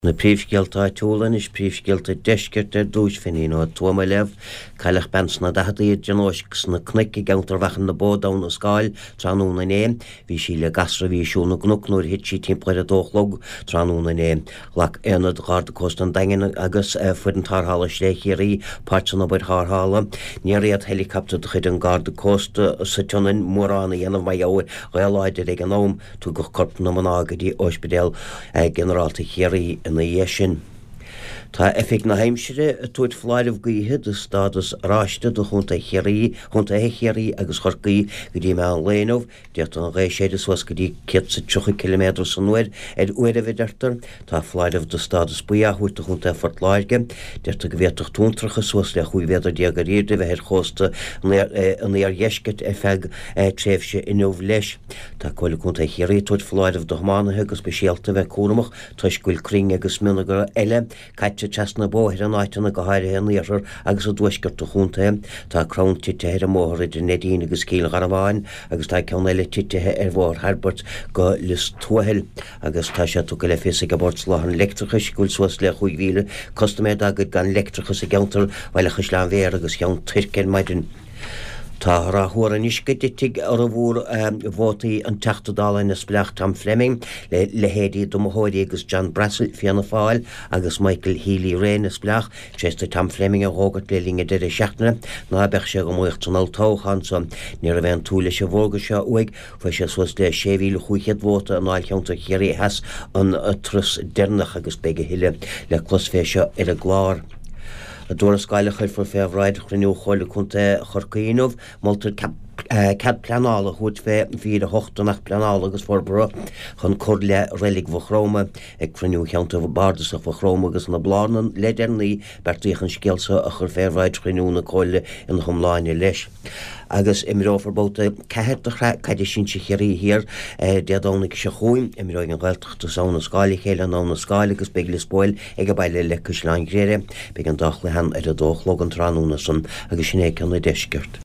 Na príomhscealta teolann is príomhscealta deisceart dúis finine ó tuama leh cailech bens na dahadaíad genóisgus na cnici geantar bhechan na bódán na scáil tránúna né, bhí sí le gasra bhí siúna gnúcnúir hit sí timpplair a dóchlog tránúna né, lech éanad gáda cost an dain agus fuid an tarthála sléchiarí páirtsan na buid thárthála, ní réad helicopter de chud an gáda cost sa tionan mórrána dhéanamh mai áir réaláidir ag an nám tú go corp na man agadí ospidéal generálta chéirí na dhéisisin. Tá effig na heimsire a tuaid fláideh gaithe de stádas ráiste do chunta chéirí agus chorcaí go dtí me an léanamh, deart an rééis séidir was go dtí 30 km san nuair uair a bheittar, tá fláideh do stádas buíathúir do chunta fortláige, deart a go bhéach túntrachas was le chuí bhéidir diagaríide bheit chósta an éar dhéiscet feig tréfhse inmh leis. Tá coil chunta chéirí tuaid fláideh do mánathe agus beisialta bheith cúnamach tuis gúil cring agus minigur eile, chasna bóthir an áitena go háirithe an líar agus a dúisgurt a chúnta, tá crán tithe a móthir idir nedín agus cíl garabháin, agus tá ceann eile tithe bhór Herbert go lis tuathil, agus tá sé tu go le fisa go bort láhan lectrachas gúil suas le chuig bhíle, costaméid agad gan lectrachas a geantar bhile chus lean bhéir agus ceann tuircin maidin. Tá ráthúir an iscitig ar a bhór bhótaí an teachtadála na splach Tom Fleming le héadí do mthóirí agus John Brassel fianna fáil agus Michael Healy Ray na splach, sésta Tom Fleming a hógad le linge de seachna, ná bech sé go muocht an altóchan som ní a bheith túla se bhóga seo uig, fa sé suas le séhíle chuichead bhóta an áilcheanta chéirí heas an trus dernach agus beige hiile le closféisio ar a glár. A dúras scaile chuir for féhráid chruinú choile chunta chorcaíinmh, moltar cad planála chuid fé hí a hochtanach planála agus forbara chun cur le rélig bhchróma ag chruinú cheanta bh bardas a bhchróma agus na blánan le dernaí bertíochan scéalsa a chur féhráid chruinú na coile in na chumláine leis. Agus imirófar bóta ceheirtachra caidir sin se chéirí hir deadánig se chuim imiróig an ghilteachta saona scáile chéile ná na scáile agus beag le spóil ag a baile le cos lein gréire, beag an dach le han ar a dóchlog an tránúna san agus sinné an na deisceart.